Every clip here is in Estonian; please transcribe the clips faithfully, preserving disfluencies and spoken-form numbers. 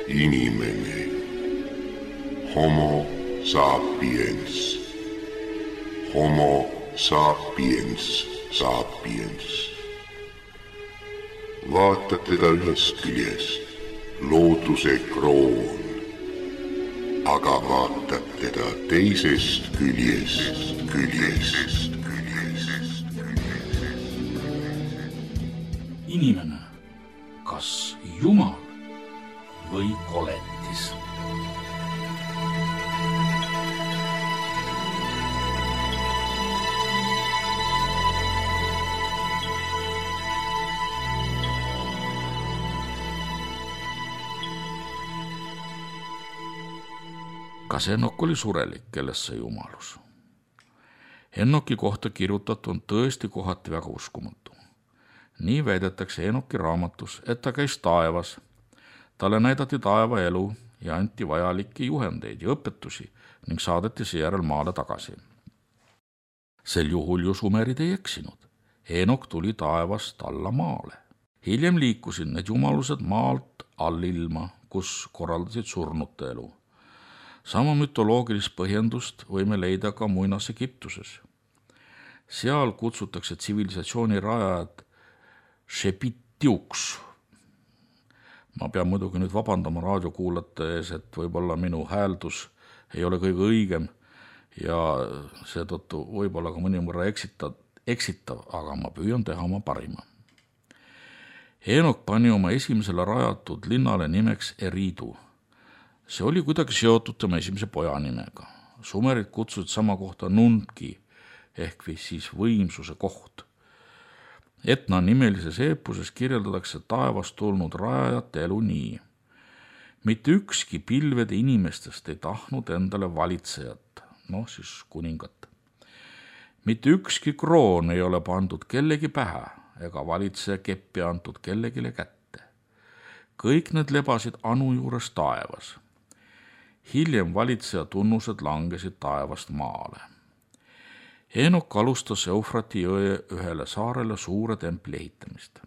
inimene, homo sapiens, homo sapiens, sapiens. Vaatad teda ühest küljest, looduse kroon, aga vaatad teda teisest küljest, küljest, küljest. Inimene, kas Jumal või koletis? Kas Henok oli surelik, kellest sai jumalus? Henoki kohta kirjutatu on tõesti kohati väga uskumatu. Nii väidetakse Henoki raamatus, et ta käis taevas, talle näidati taeva elu ja anti vajalikke juhendeid ja õpetusi ning saadeti seejärel maale tagasi. Sel juhul ju sumerid ei eksinud. Henok tuli taevast alla maale. Hiljem liikusid need jumalused maalt allilma, kus korraldasid surnute elu. Sama mütoloogilist põhjendust võime leida ka muinas Egiptuses. Seal kutsutakse tsivilisatsiooni rajajad Šepitiuks. Ma pean muidugi nüüd vabandama raadiokuulajate ees, et võib-olla minu hääldus ei ole kõige õigem ja seetõttu võib-olla ka mõnimõrra eksitav, eksitav, aga ma püüan teha oma parima. Henok pani oma esimesele rajatud linnale nimeks Eridu. See oli kuidagi seotud tema esimese poja nimega. Sumerid kutsusid sama kohta Nunki ehk siis võimsuse koht. Etna nimelises eepuses kirjeldatakse taevast tulnud rajajate elu nii. Mitte ükski pilvede inimestest ei tahtnud endale valitsejat, noh siis kuningat. Mitte ükski kroon ei ole pandud kellegi pähe ega valitseja keppi antud kellegile kätte. Kõik need lebasid anu juures taevas. Hiljem valitseja tunnused langesid taevast maale. Henok alustas Eufrati jõe ühele saarele suure templi ehitamist.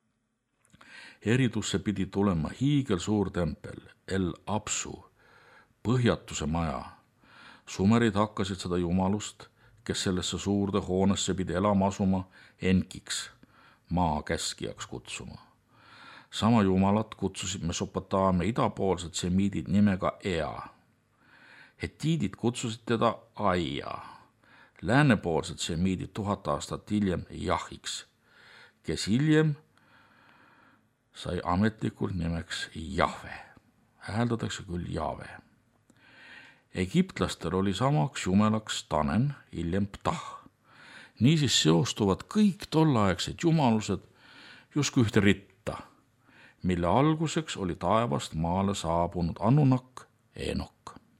Eridusse pidi tulema hiigel suur tempel, El Apsu, põhjatuse maja. Sumerid hakkasid seda jumalust, kes sellesse suurde hoonesse pidi elama asuma, Enkiks, maa käskijaks kutsuma. Sama jumalat kutsusid Mesopotaamia idapoolsed semiidid nimega Ea. Hetiidid kutsusid teda Aia. Läänepoolsed semiidid tuhat aastat hiljem Jahiks, kes hiljem sai ametlikult nimeks Jahve. Hääldatakse küll Jahve. Egiptlastel oli samaks jumelaks Tanen, hiljem Ptah. Niisiis seostuvad kõik tolleaegsed jumalused justkui ühte ritta, mille alguseks oli taevast maale saabunud Anunak Henok.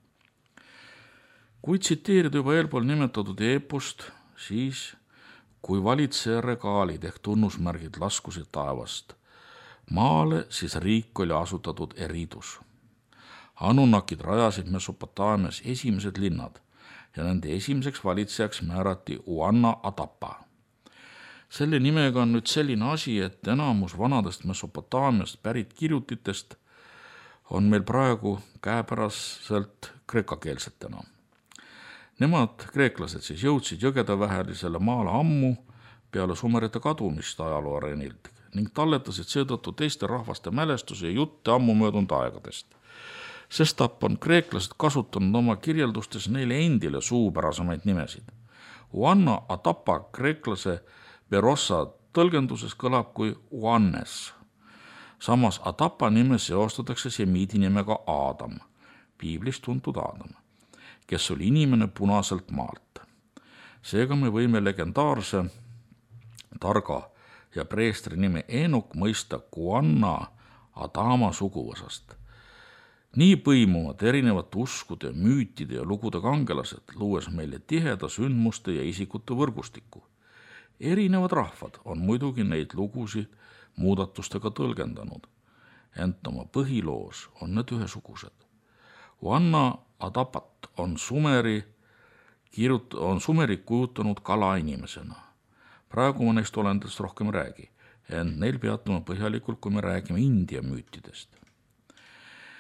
Kui tsiteerida juba eelpool nimetatud eepust, siis kui valitseja regaalid ehk tunnusmärgid laskusid taevast maale, siis riik oli asutatud Eridus. Anunakid rajasid Mesopotaamias esimesed linnad ja nende esimeseks valitsejaks määrati Uanna Atapa. Selle nimega on nüüd selline asi, et enamus vanadest Mesopotaamiast pärit kirjutitest on meil praegu käepäraselt kreekakeelsetena. Nemad, kreeklased, siis jõudsid jõgedevähelisele maale ammu peale sumerite kadumist ajaloo areenilt ning talletasid seetõttu teiste rahvaste mälestusi ja jutte ammu möödunud aegadest. Sestap on kreeklased kasutanud oma kirjeldustes neile endile suupärasemaid nimesid. Uanna Atapa kreeklase Berossa tõlgenduses kõlab kui Uannes. Samas Atapa nime seostatakse semiidi nimega Aadam, piiblis tuntud Aadam, kes oli inimene punaselt maalt. Seega me võime legendaarse targa ja preestri nime Henok mõista Kuanna Adama suguvõsast. Nii põimuvad erinevate uskude, müütide ja lugude kangelased, luues meile tiheda sündmuste ja isikute võrgustiku. Erinevad rahvad on muidugi neid lugusid muudatustega tõlgendanud, ent oma põhiloos on need ühesugused. Uanna Adapat on sumeri, kirjut- on sumeri kujutanud kala inimesena. Praegu ma neist olendest rohkem räägi, ent neil peatume põhjalikult, kui me räägime India müütidest.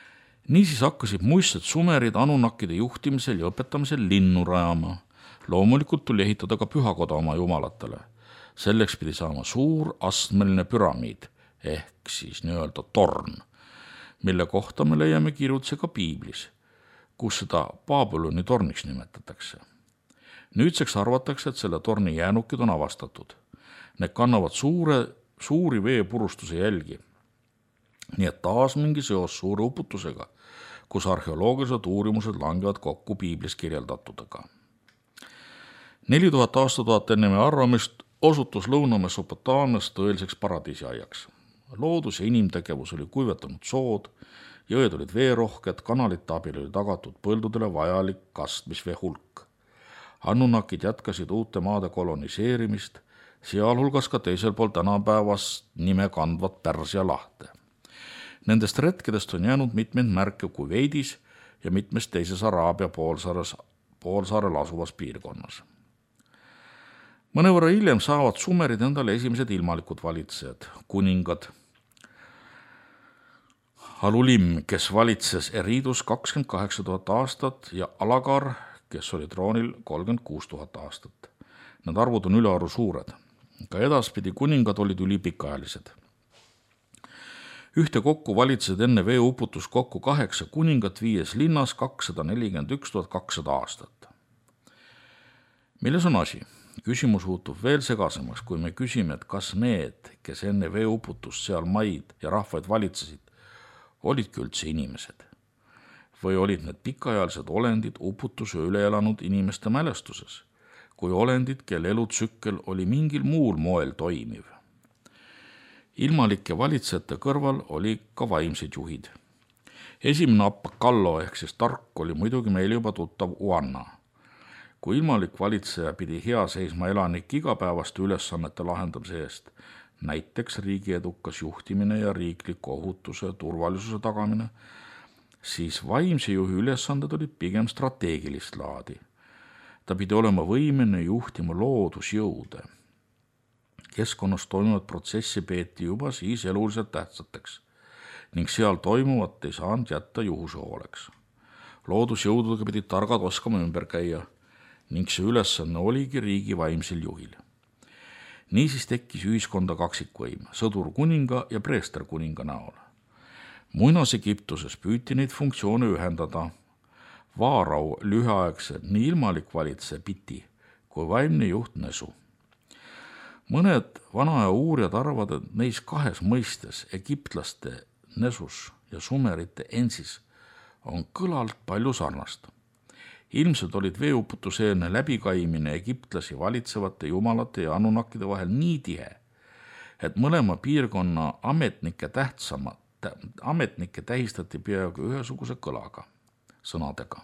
Niisiis hakkasid muistsed sumerid anunnakide juhtimisel ja õpetamisel linnu rajama. Loomulikult tuli ehitada ka pühakoda oma jumalatele. Selleks pidi saama suur astmeline püramiid ehk siis nii-öelda torn, mille kohta me leiame kirjutuse ka piiblis, kus seda Babyloni torniks nimetatakse. Nüüdseks arvatakse, et selle torni jäänukid on avastatud. Need kannavad suure, suuri veepurustuse jälgi. Nii et taas mingi seos suure uputusega, kus arheoloogilised uurimused langevad kokku piiblis kirjeldatudega. neli tuhat aastatuhat enne meie arvamist osutus Lõuna-Mesopotaamias tõeliseks paradiisiaiaks. Loodus ja inimtegevus oli kuivetanud sood, jõed olid veerohked, kanalite abil oli tagatud põldudele vajalik kastmisvee hulk. Anunnakid jätkasid uute maade koloniseerimist, sealhulgas ka teisel pool tänapäevast nime kandvat Pärsia lahte. Nendest retkedest on jäänud mitmeid märke Kuveidis ja mitmes teises Araabia poolsaares, poolsaarel asuvas piirkonnas. Mõnevõrra hiljem saavad sumerid endale esimesed ilmalikud valitsejad, kuningad. Alulim, kes valitses Eriidus kakskümmend kaheksa tuhat aastat ja Alagar, kes oli troonil kolmkümmend kuus tuhat aastat. Need arvud on ülearu suured. Ka edaspidi kuningad olid ülipikaajalised. Ühte kokku valitsesid enne veeuputus kokku kaheksa kuningat viies linnas kakssada nelikümmend üks tuhat kakssada aastat. Milles on asi? Küsimus muutub veel segasemaks, kui me küsime, et kas need, kes enne veeuputust seal maid ja rahvaid valitsesid, olidki üldse inimesed? Või olid need pikaajalised olendid uputuse üle elanud inimeste mälestuses, kui olendid, kelle elutsükkel oli mingil muul moel toimiv? Ilmalike valitsejate kõrval oli ka vaimsed juhid. Esimene Apakallo ehk siis tark oli muidugi meile juba tuttav Uanna. Kui ilmalik valitseja pidi hea seisma elanik igapäevaste ülesannete lahendamise eest, näiteks riigi edukas juhtimine ja riikliku ohutuse ja turvalisuse tagamine, siis vaimse juhi ülesanded olid pigem strateegilist laadi. Ta pidi olema võimeline juhtima loodusjõude. Keskkonnas toimuvat protsessi peeti juba siis eluliselt tähtsateks ning seal toimuvat ei saanud jätta juhuse hooleks. Loodusjõududega pidid targad oskama ümber käia ning see ülesanne oligi riigi vaimsel juhil. Niisiis tekkis ühiskonda kaksikvõim, sõdur kuninga ja preester kuninga näol. Muinas Egiptuses püüti neid funktsioone ühendada. Vaarau lühiaegselt nii ilmalik valitse Piti kui vaimne juht Nesu. Mõned vana ja uurijad arvavad, et neis kahes mõistes, egiptlaste Nesus ja sumerite Ensis, on kõlalt palju sarnast. Ilmselt olid veeuputuseelne läbikaimine egiptlasi valitsevate jumalate ja anunnakide vahel nii tihe, et mõlema piirkonna ametnike tähtsama, ametnikke tähistati peaaegu ühesuguse kõlaga, sõnadega.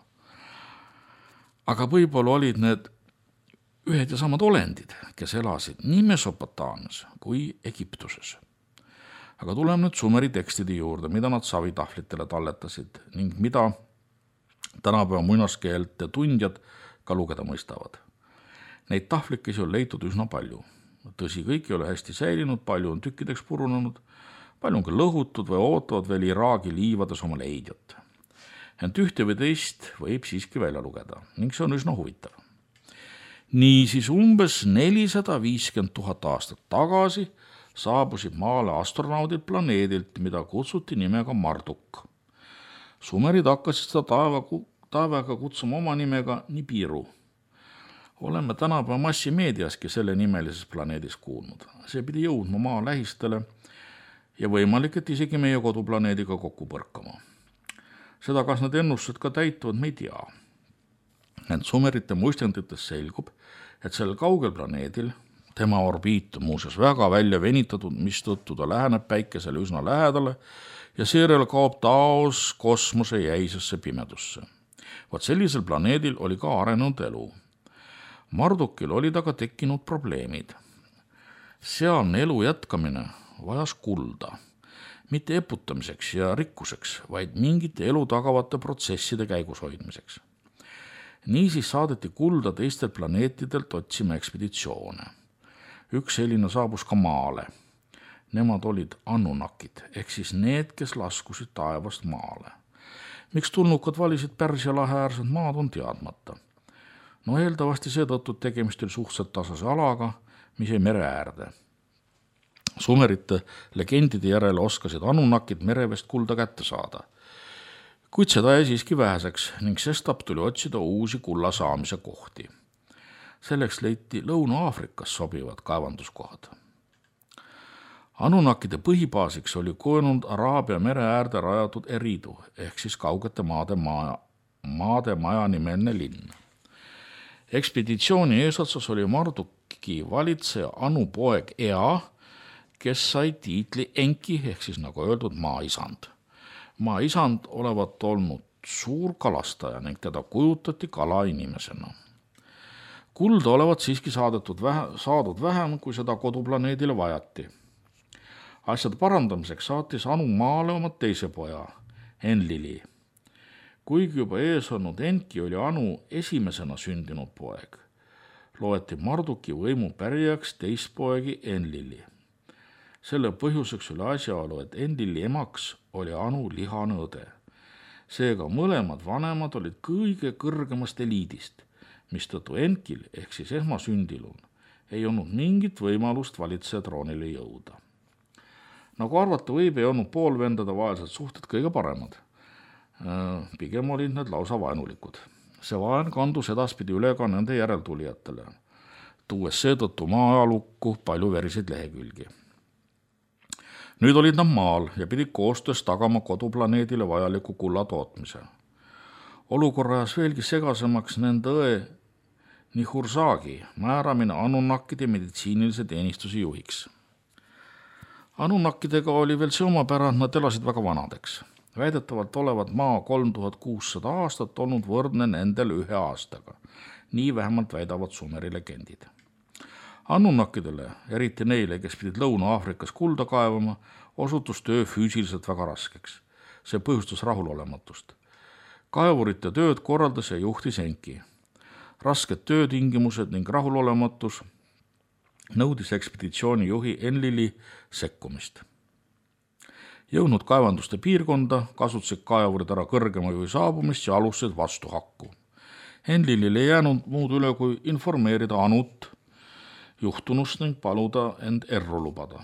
Aga võib-olla olid need ühed ja samad olendid, kes elasid nii Mesopotaamias kui Egiptuses. Aga tuleme nüüd sumeri tekstide juurde, mida nad savitahvlitele talletasid ning mida tänapäeva muinaskeelte tundjad ka lugeda mõistavad. Neid tahvlikesi on leitud üsna palju. Tõsi, kõik ei ole hästi säilinud, palju on tükkideks purunenud, palju on ka lõhutud või ootavad veel Iraagi liivades oma leidjat. Ent ühte või teist võib siiski välja lugeda ning see on üsna huvitav. Niisiis umbes nelisada viiskümmend tuhat aastat tagasi saabusid maale astronaudid planeedilt, mida kutsuti nimega Marduk. Sumerid hakkasid seda taeva, taevaga kutsuma oma nimega Nibiru. Oleme tänapäeva massimeediaski selle nimelises planeedis kuulnud. See pidi jõudma maa lähistele ja võimalik, et isegi meie koduplaneediga kokku põrkama. Seda, kas need ennustused ka täituvad, me ei tea. Ent sumerite muistendites selgub, et sellel kaugel planeedil, tema orbiit on muuseas väga välja venitatud, mistõttu ta läheneb päikesele üsna lähedale ja seejärel kaob taos kosmose jäisesse pimedusse. Vaat sellisel planeedil oli ka arenenud elu. Mardukil olid aga tekkinud probleemid. Sealne elu jätkamine vajas kulda, mitte eputamiseks ja rikkuseks, vaid mingite elu tagavate protsesside käigus hoidmiseks. Niisiis saadeti kulda teistelt planeetidelt otsima ekspeditsioone. Üks selline saabus ka maale. Nemad olid anunnakid, ehk siis need, kes laskusid taevast maale. Miks tulnukad valisid Pärsia lahe äärsed maad, on teadmata. No eeldavasti seetõttu tegemist oli suhteliselt tasase alaga, mis jäi mere äärde. Sumerite legendide järele oskasid Anunnakid merevest kulda kätte saada, kuid seda jäi siiski väheseks ning sestap tuli otsida uusi kulla saamise kohti. Selleks leiti Lõuna-Aafrikas sobivad kaevanduskohad. Anunnakide põhibaasiks oli kujunud Araabia mere äärde rajatud Eridu ehk siis kaugete maade maja, maade maja nimeline linn. Ekspeditsiooni eesotsas oli Marduki valitseja Anu poeg Ea, kes sai tiitli Enki ehk siis nagu öeldud maaisand. Maaisand olevat olnud suur kalastaja ning teda kujutati kala inimesena. Kulda olevat siiski saadetud vähe, saadud vähem, kui seda koduplaneedile vajati. Asjade parandamiseks saatis Anu maale oma teise poja, Enlili. Kuigi juba ees olnud Enki oli Anu esimesena sündinud poeg, loeti Marduki võimu pärijaks teispoegi Enlili. Selle põhjuseks oli asjaolu, et Enlili emaks oli Anu lihane õde. Seega mõlemad vanemad olid kõige kõrgemast eliidist, mistõttu Enkil ehk siis esmasündilul ei olnud mingit võimalust valitseja troonile jõuda. Nagu arvata võib, ei olnud poolvendade vahelised suhted kõige paremad. Pigem olid need lausa vaenulikud. See vaen kandus edaspidi üle ka nende järeltulijatele, tuues seetõttu maa-ajalukku palju veriseid lehekülgi. Nüüd olid nad maal ja pidid koostöös tagama koduplaneedile vajaliku kulla tootmise. Olukorra ajas veelgi segasemaks nende õe Nihursagi määramine Anunnakide meditsiinilise teenistuse juhiks. Anunnakidega oli veel see omapära, nad elasid väga vanadeks. Väidetavalt olevat maa kolm tuhat kuussada aastat olnud võrdne nendel ühe aastaga. Nii vähemalt väidavad Sumeri legendid. Anunnakidele, eriti neile, kes pidid Lõuna-Aafrikas kulda kaevama, osutus töö füüsiliselt väga raskeks. See põhjustas rahulolematust. Kaevurite tööd korraldas ja juhtis Enki. Rasked töötingimused ning rahulolematus nõudis ekspeditsiooni juhi Enlili sekkumist. Jõudnud kaevanduste piirkonda kasutasid kaevurid ära kõrgema juhi saabumist ja alustasid vastuhakku. Enlilil ei jäänud muud üle kui informeerida Anut juhtunust ning paluda end erru lubada.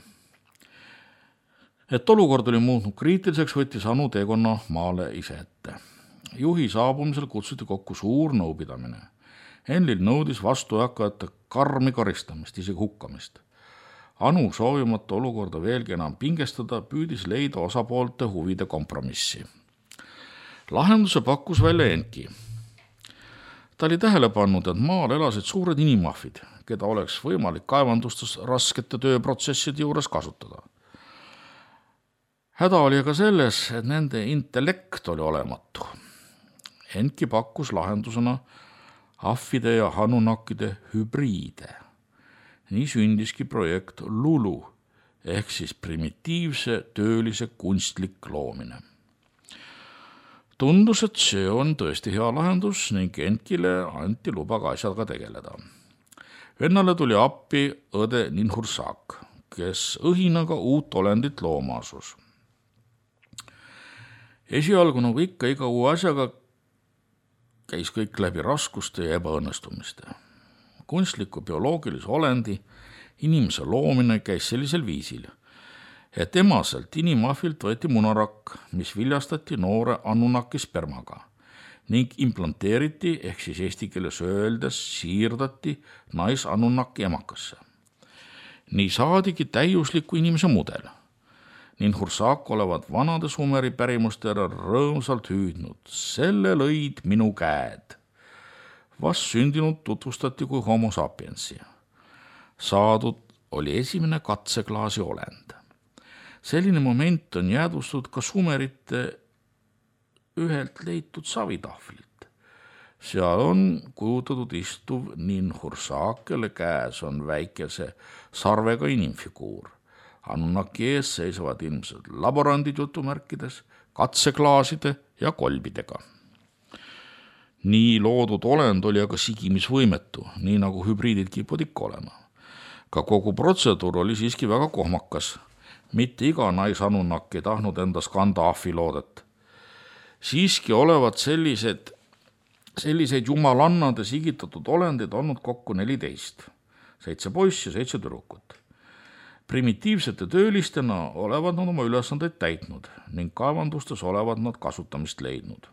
Et olukord oli muutnud kriitiliseks, võttis Anu teekonna maale ise ette. Juhi saabumisel kutsuti kokku suur nõupidamine. Enlil nõudis vastuhakkajate karmi karistamist, isegi hukkamist. Anu soovimata olukorda veelgi enam pingestada, püüdis leida osapoolte huvide kompromissi. Lahenduse pakkus välja Enki. Ta oli tähele pannud, et maal elasid suured inimahvid, keda oleks võimalik kaevandustes raskete tööprotsesside juures kasutada. Häda oli aga selles, et nende intellekt oli olematu. Enki pakkus lahendusena ahvide ja anunnakide hübriide. Nii sündiski projekt Lulu ehk siis primitiivse töölise kunstlik loomine. Tundus, et see on tõesti hea lahendus ning Enkile anti luba ka asjaga tegeleda. Vennale tuli appi õde Ninhursak, kes õhinaga uut olendit looma asus. Esialgu nagu ikka iga uue asjaga käis kõik läbi raskuste ja ebaõnnestumiste. Kunstliku bioloogilise olendi inimese loomine käis sellisel viisil, et emaselt inimahvilt võeti munarakk, mis viljastati noore Anunnaki spermaga ning implanteeriti ehk siis eesti keeles öeldes siirdati nais-Anunnaki emakasse. Nii saadigi täiusliku inimese mudel. Ninhursak olevat vanade Sumeri pärimuste ära rõõmsalt hüüdnud. Selle lõid minu käed. Vast sündinud tutvustati kui homo sapiensi. Saadud oli esimene katseklaasi olend. Selline moment on jäädvustud ka Sumerite ühelt leitud savitahvlilt. Seal on kujutatud istuv Ninhursak, kelle käes on väikese sarvega inimfiguur. Anunnaki ees seisavad ilmselt laborandid jutumärkides, katseklaaside ja kolbidega. Nii loodud olend oli aga sigimisvõimetu, nii nagu hübriidid kipud ikka olema. Ka kogu protseduur oli siiski väga kohmakas. Mitte iga naisanunnaki ei tahtnud endas kanda ahviloodet. siiski olevat sellised, selliseid jumalannade sigitatud olendeid olnud kokku neliteist, seitse poissi ja seitse tüdrukut. Primitiivsete töölistena olevat nad oma ülesandeid täitnud ning kaevandustes olevat nad kasutamist leidnud.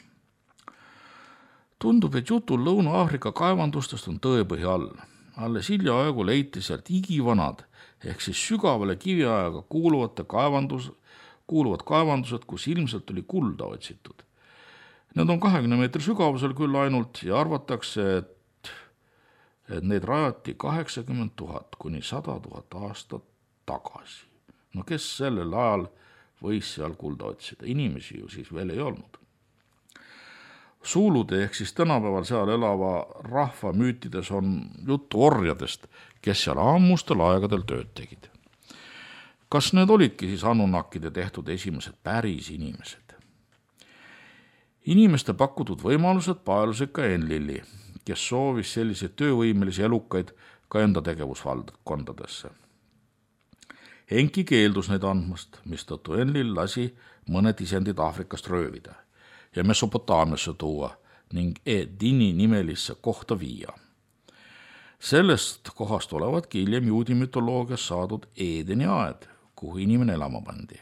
Tundub, et jutul Lõuna-Aafrika kaevandustest on tõepõhi all. Alles hiljaaegu leiti sealt igivanad ehk siis sügavale kiviajaga kuuluvate kaevandus, kuuluvad kaevandused, kus ilmselt oli kulda otsitud. Need on kahekümne meetri sügavusel küll ainult ja arvatakse, et, et neid rajati kaheksakümmend tuhat kuni sada tuhat aastat tagasi. No kes sellel ajal võis seal kulda otsida? Inimesi ju siis veel ei olnud. Suulude ehk siis tänapäeval seal elava rahva müütides on juttu orjadest, kes seal ammustel aegadel tööd tegid. Kas need olidki siis Anunnakide tehtud esimesed päris inimesed? Inimeste pakutud võimalused paelusid ka Enlili, kes soovis selliseid töövõimelisi elukaid ka enda tegevusvaldkondadesse. Enki keeldus neid andmast, mistõttu Enlil lasi mõned isendid Aafrikast röövida ja Mesopotaamiasse tuua ning Edini nimelisse kohta viia. Sellest kohast olevatki hiljem juudi mütoloogias saadud Edeni aed, kuhu inimene elama pandi.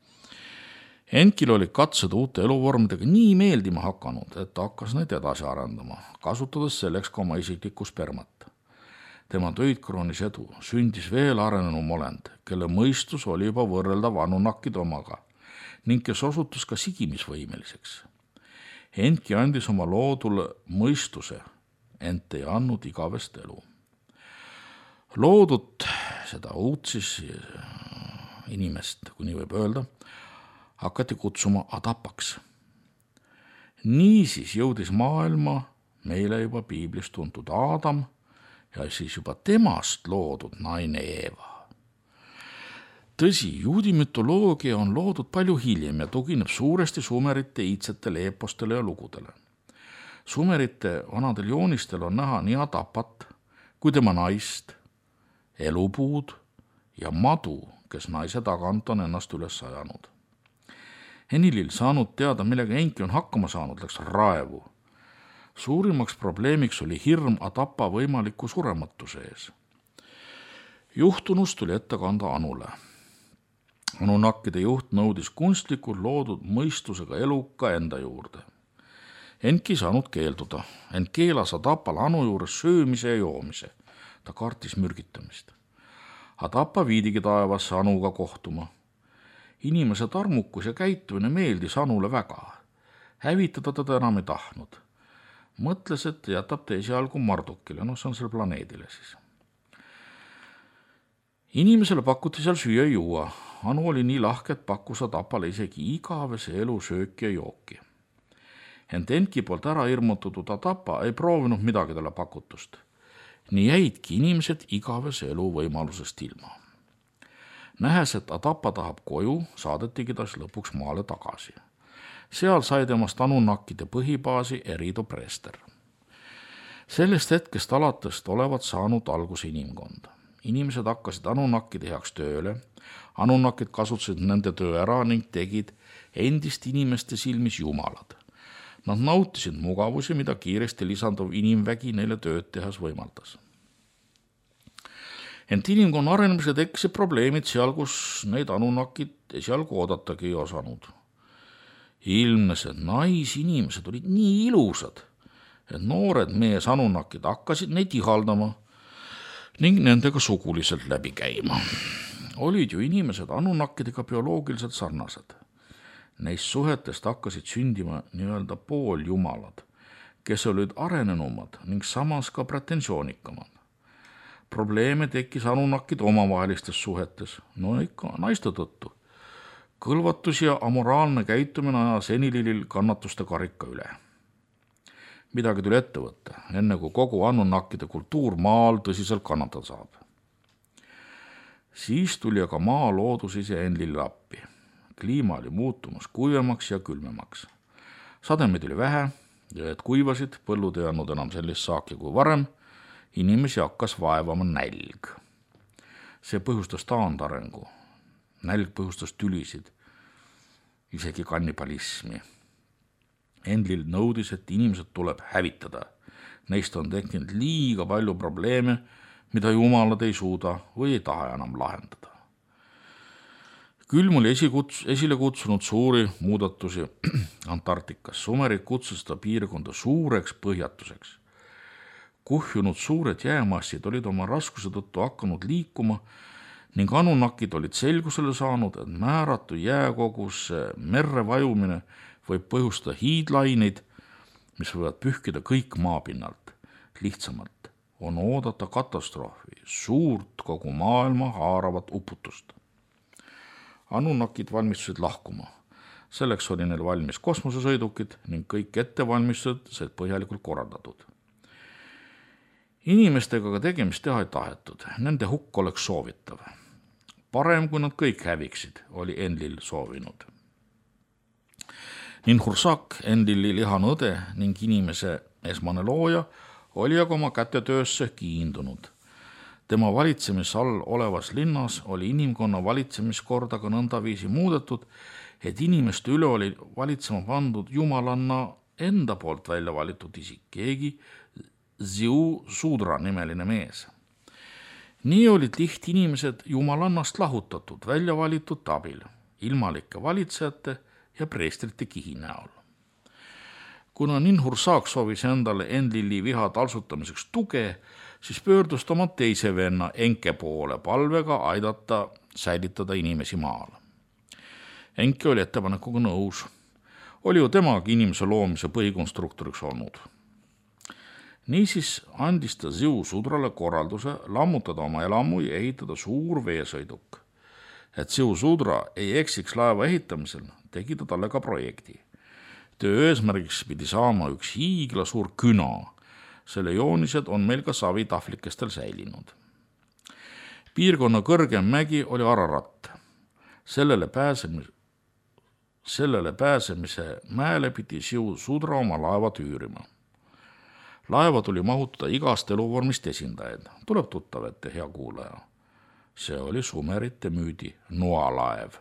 Enkil oli katsed uute eluvormidega nii meeldima hakanud, et ta hakkas neid edasi arendama, kasutades selleks ka oma isiklikku spermat. Tema töid kroonis edu, sündis veel arenenum olend, kelle mõistus oli juba võrreldav Anunnakide omaga ning kes osutus ka sigimisvõimeliseks. Enki andis oma loodule mõistuse, ent ei andnud igavest elu. Loodut, seda uut siis inimest, kui nii võib öelda, hakati kutsuma Adapaks. Niisiis jõudis maailma meile juba piiblis tuntud Aadam ja siis juba temast loodud naine Eeva. Tõsi, juudi mütoloogia on loodud palju hiljem ja tugineb suuresti sumerite iidsetele eepostele ja lugudele. Sumerite vanadel joonistel on näha nii Adapat kui tema naist, elupuud ja madu, kes naise tagant on ennast üles ajanud. Enlil saanud teada, millega Enki on hakkama saanud, läks raevu. Suurimaks probleemiks oli hirm Adapa võimaliku surematuse ees. Juhtunust tuli ette kanda Anule. Anunnakide juht nõudis kunstlikult loodud mõistusega eluka enda juurde. Enki saanud keelduda, ent keelas Adapal Anu juures söömise ja joomise. Ta kartis mürgitamist. Adapa viidigi taevasse Anuga kohtuma. Inimese tarmukus ja käitumine meeldis Anule väga. Hävitada teda enam ei tahtnud. Mõtles, et jätab ta esialgu Mardukile, no see on selle planeedile siis. Inimesele pakuti seal süüa ja juua. Anu oli nii lahke, et pakkus Adapale isegi igavese elu sööki ja jooki. Ent Enki poolt ära hirmutatud Adapa ei proovinud midagi talle pakutust. Nii jäidki inimesed igavese elu võimalusest ilma. Nähes, et Adapa tahab koju, saadetigi ta lõpuks maale tagasi. Seal sai temast Anunnakide põhibaasi Erido Prester. Sellest hetkest alates olevat saanud alguse inimkond. Inimesed hakkasid Anunnakide heaks tööle, Anunnakid kasutasid nende töö ära ning tegid endist inimeste silmis jumalad. Nad nautisid mugavusi, mida kiiresti lisanduv inimvägi neile tööd tehas võimaldas. Ent inimkonna arenemise tekkisid probleemid seal, kus neid Anunnakid esialgu oodatagi ei osanud. Ilmnes, et naisinimesed olid nii ilusad, et noored mees Anunnakid hakkasid neid ihaldama ning nendega suguliselt läbi käima. Olid ju inimesed Anunnakidega bioloogiliselt sarnased. Neist suhetest hakkasid sündima nii-öelda pooljumalad, kes olid arenenumad ning samas ka pretensioonikamad. Probleeme tekkis Anunnakide omavahelistes suhetes, no ikka naiste tõttu. Kõlvatus ja amoraalne käitumine ajas Enlilil kannatuste karika üle. Midagi tuli ette võtta, enne kui kogu Anunnakide kultuur maal tõsiselt kannatada saab. Siis tuli aga maa loodus ise Enlilile appi. Kliima oli muutumas kuivemaks ja külmemaks. Sademeid oli vähe, jõed kuivasid, põllud ei andnud enam sellist saaki kui varem, inimesi hakkas vaevama nälg. See põhjustas taandarengu. Nälg põhjustas tülisid, isegi kannibalismi. Enlil nõudis, et inimesed tuleb hävitada. Neist on tekkinud liiga palju probleeme, mida jumalad ei suuda või ei taha enam lahendada. Külm oli esikuts, esile kutsunud suuri muudatusi Antarktikas. Sumerid kutsus seda piirkonda suureks põhjatuseks. Kuhjunud suured jäämassid olid oma raskuse tõttu hakanud liikuma ning Anunnakid olid selgusele saanud, et määratu jääkogusse merre vajumine võib põhjustada hiidlaineid, mis võivad pühkida kõik maapinnalt. Lihtsamalt on oodata katastroofi, suurt kogu maailma haaravat uputust. Anunnakid valmistusid lahkuma. Selleks oli neil valmis kosmosesõidukid ning kõik ettevalmistused said põhjalikult korraldatud. Inimestega ka tegemist teha ei tahetud, nende hukk oleks soovitav. Parem, kui nad kõik häviksid, oli Enlil soovinud. Ninhursag, Enlili lihane õde ning inimese esmane looja, oli aga oma kätetöösse kiindunud. Tema valitsemis all olevas linnas oli inimkonna valitsemiskorda ka nõndaviisi muudetud, et inimeste üle oli valitsema pandud jumalanna enda poolt välja valitud isik, keegi Ziu Sudra nimeline mees. Nii olid lihtinimesed jumalannast lahutatud, välja valitud abil, ilmalike valitsejate ja preestrite kihi näol. Kuna Ninhursag soovis endale Enlili viha talsutamiseks tuge, siis pöördus ta oma teise venna Enke poole palvega aidata säilitada inimesi maal. Enke oli ettepanekuga nõus. Oli ju temagi inimese loomise põhikonstruktoriks olnud. Niisiis andis ta Ziu Sudrale korralduse lammutada oma elamu ja ehitada suur veesõiduk. Et Ziu Sudra ei eksiks laeva ehitamisel, tegi ta talle ka projekti. Töö eesmärgiks pidi saama üks hiigla suur küna. Selle joonised on meil ka savitahvlikestel säilinud. Piirkonna kõrgem mägi oli Ararat. Sellele pääsemise, sellele pääsemise mäele pidi Ziu Sudra oma laeva üürima. Laeva tuli mahutada igast eluvormist esindajaid. Tuleb tuttav ette, hea kuulaja. See oli sumerite müüdi Noa laev.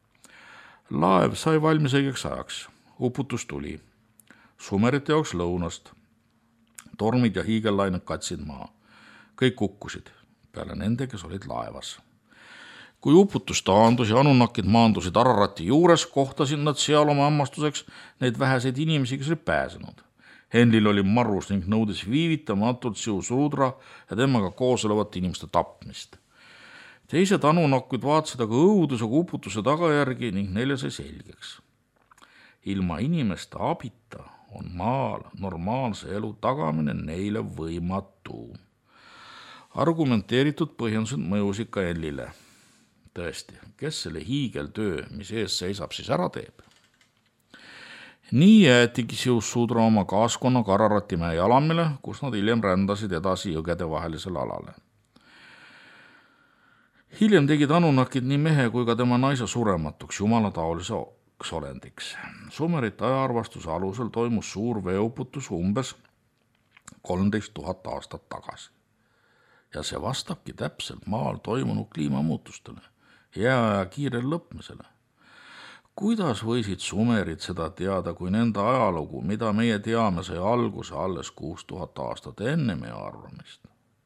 Laev sai valmis õigeks ajaks. Uputus tuli. Sumerite jaoks lõunast. Tormid ja hiigellained katsid maa. Kõik kukkusid, peale nende, kes olid laevas. Kui uputus taandus ja Anunnakid maandusid Ararati juures, kohtasid nad seal oma hämmastuseks neid väheseid inimesi, kes olid pääsenud. Enlil oli marus ning nõudis viivitamatult Ziu Sudra ja temaga koos olevat inimeste tapmist. Teised Anunnakid vaatasid aga õudusega uputuse tagajärgi ning neile sai selgeks. Ilma inimeste abita on maal normaalse elu tagamine neile võimatu. Argumenteeritud põhjendused mõjusid ka Enlile. Tõesti, kes selle hiigeltöö, mis ees seisab, siis ära teeb? Nii jäetigi Ziu Sudra oma kaaskonna Ararati mäe jalamile, kus nad hiljem rändasid edasi jõgede vahelisele alale. Hiljem tegid Anunnakid nii mehe kui ka tema naise surematuks jumalataoliseks olendiks. Sumerite ajaarvastuse alusel toimus suur veeuputus umbes kolmteist tuhat aastat tagasi. Ja see vastabki täpselt maal toimunud kliimamuutustele, jääaja kiirel lõpmisele. Kuidas võisid sumerid seda teada, kui nende ajalugu, mida meie teame, sai alguse alles kuus tuhat aastat enne meie arvamist?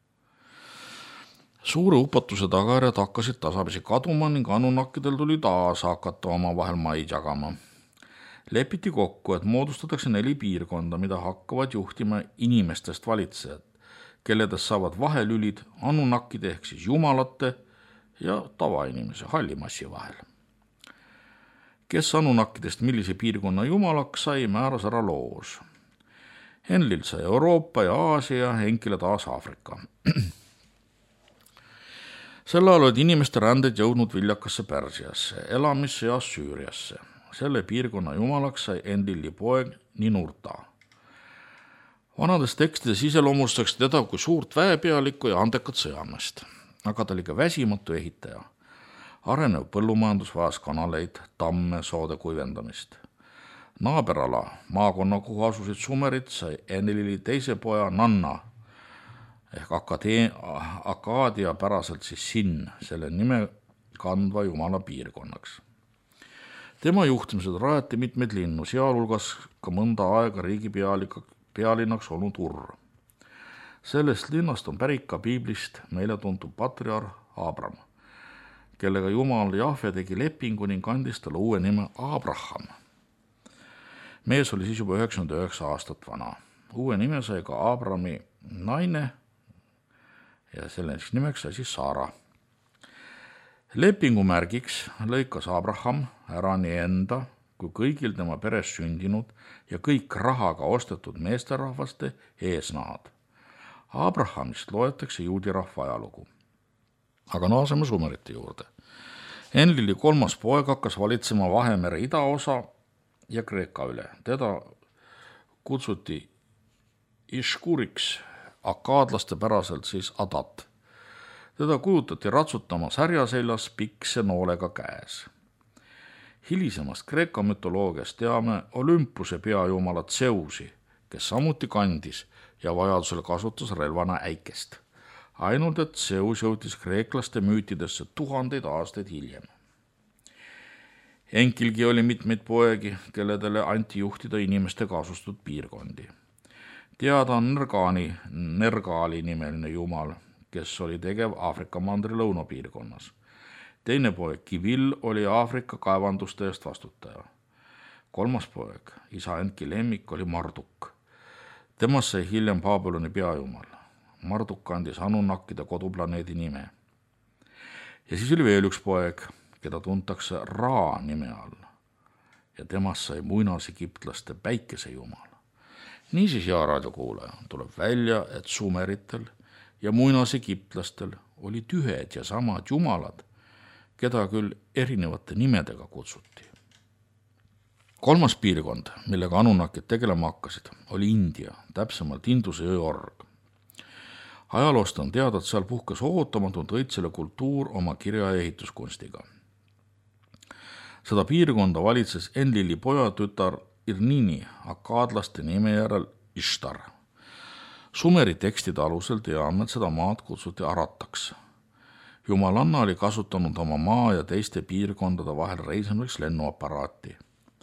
Suure upatuse tagajärjed hakkasid tasapisi kaduma ning Anunnakidel tuli taas hakata oma vahel maid jagama. Lepiti kokku, et moodustatakse neli piirkonda, mida hakkavad juhtima inimestest valitsejad, kelledest saavad vahelülid Anunnakide ehk siis jumalate ja tavainimese hallimassi vahel. Kes Anunnakidest millise piirkonna jumalaks sai, määras ära loos. Enlil sai Euroopa ja Aasia, Henkile taas Aafrika. Sel ajal olid inimeste ränded jõudnud viljakasse Pärsiasse, elamisse ja Süüriasse. Selle piirkonna jumalaks sai Enlili poeg Ninurta. Vanades tekstides iseloomustakse teda kui suurt väepealikku ja andekat sõjameest, aga ta oli ka väsimatu ehitaja. Arenev põllumajandus vajas kanaleid, tamme, soode kuivendamist. Naaberala, maakonna, kuhu asusid sumerid, sai Enlili teise poja Nanna ehk Akaadia päraselt siis Sin, selle nime kandva jumala piirkonnaks. tema juhtimisel rajati mitmeid linnu, sealhulgas ka mõnda aega riigi pealinnaks olnud Ur. Sellest linnast on pärit ka piiblist meile tuntud patriarh Abram, kellega Jumal Jahve tegi lepingu ning andis talle uue nime Abraham. Mees oli siis juba üheksakümmend üheksa aastat vana. Uue nime sai ka Abrami naine ja selleks nimeks sai siis Saara. Lepingu märgiks lõikas Abraham ära nii enda kui kõigil tema peres sündinud ja kõik rahaga ostetud meesterahvaste eesnahad. Abrahamist loetakse juudi rahva ajalugu. Aga naaseme sumerite juurde. Enlili kolmas poeg hakkas valitsema Vahemere idaosa ja Kreeka üle. Teda kutsuti Iškuriks, akaadlaste päraselt siis Adat. Teda kujutati ratsutamas härjaseljas pikse noolega käes. Hilisemast Kreeka mütoloogiast teame Olümpuse peajumala Zeusi, kes samuti kandis ja vajadusel kasutas relvana äikest. Ainult, et Zeus jõutis kreeklaste müütidesse tuhandeid aastaid hiljem. Enkilgi oli mitmeid poegi, kelledele anti juhtida inimeste kasustatud piirkondi. Teada on Nergani, Nergali nimeline jumal, kes oli tegev Aafrika mandri lõunapiirkonnas. Teine poeg Kivil oli Aafrika kaevanduste eest vastutaja. Kolmas poeg, isa Enki lemmik, oli Marduk. Temast sai hiljem Babyloni peajumal. Marduk andis Anunnakide koduplaneedi nime. Ja siis oli veel üks poeg, keda tuntakse Ra nime all. Ja temast sai muinas-egiptlaste päikesejumal. Niisiis, ja raadiokuulaja, tuleb välja, et sumeritel ja muinas-egiptlastel olid ühed ja samad jumalad, keda küll erinevate nimedega kutsuti. Kolmas piirkond, millega Anunnakid tegelema hakkasid, oli India, täpsemalt Induse jõe org. Ajaloost on teada, et seal puhkes ootamatult õitsele kultuur oma kirja- ja ehituskunstiga. Seda piirkonda valitses Enlili pojatütar Irnini, akaadlaste nime järel Ishtar. Sumeri tekstide alusel teame, et seda maad kutsuti Arataks. Jumalanna oli kasutanud oma maa ja teiste piirkondade vahel reisimiseks lennuaparaati.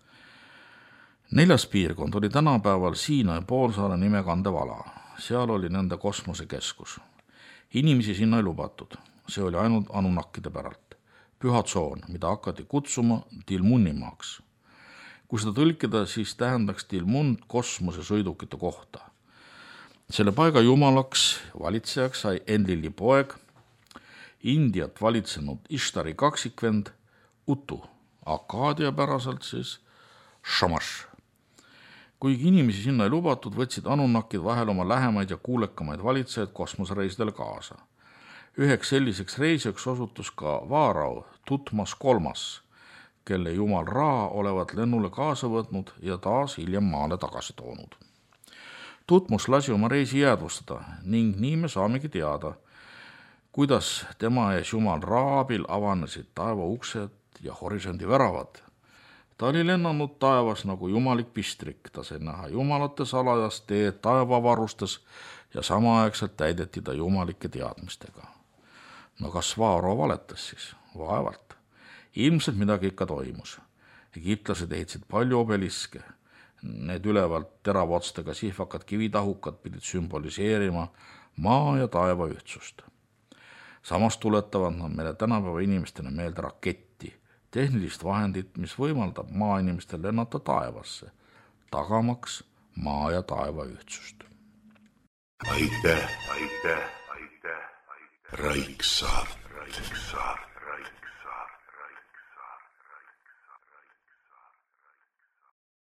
Neljas piirkond oli tänapäeval Siinai poolsaare nime kandev ala. Seal oli nende kosmosekeskus. Inimesi sinna ei lubatud. See oli ainult Anunnakide päralt. Püha tsoon, mida hakati kutsuma Tilmunimaaks. Kui seda tõlkida, siis tähendaks Tilmund kosmosesõidukite kohta. Selle paiga jumalaks valitsejaks sai Enlili poeg, Indiat valitsenud Ishtari kaksikvend Utu, Akaadia päraselt siis Shamash. Kuigi inimesi sinna ei lubatud, võtsid Anunnakid vahel oma lähemaid ja kuulekamaid valitsejaid kosmosereisidele kaasa. Üheks selliseks reisijaks osutus ka Vaarau Tutmas kolmas, kelle jumal Ra olevat lennule kaasa võtnud ja taas hiljem maale tagasi toonud. Tutmus lasi oma reisi jäädvustada ning nii me saamegi teada, kuidas tema ees jumal Ra abil avanesid taeva uksed ja horisondi väravad. Ta oli lennanud taevas nagu jumalik pistrik, ta sai näha jumalate salajast teed taevavarustes ja samaaegselt täideti ta jumalike teadmistega. No kas Vaaro valetas siis? Vaevalt. Ilmselt midagi ikka toimus. Egiptlased ehitasid palju obeliske. Need ülevalt teravotstega sihvakad kivitahukad pidid sümboliseerima maa ja taeva ühtsust. Samas tuletavad nad meile tänapäeva inimestena meelde raketti, tehnilist vahendit, mis võimaldab maainimestel lennata taevasse, tagamaks maa ja taeva ühtsust. Aitäh, aitäh, aitäh, aitäh. Raiksaart. Raiksaart.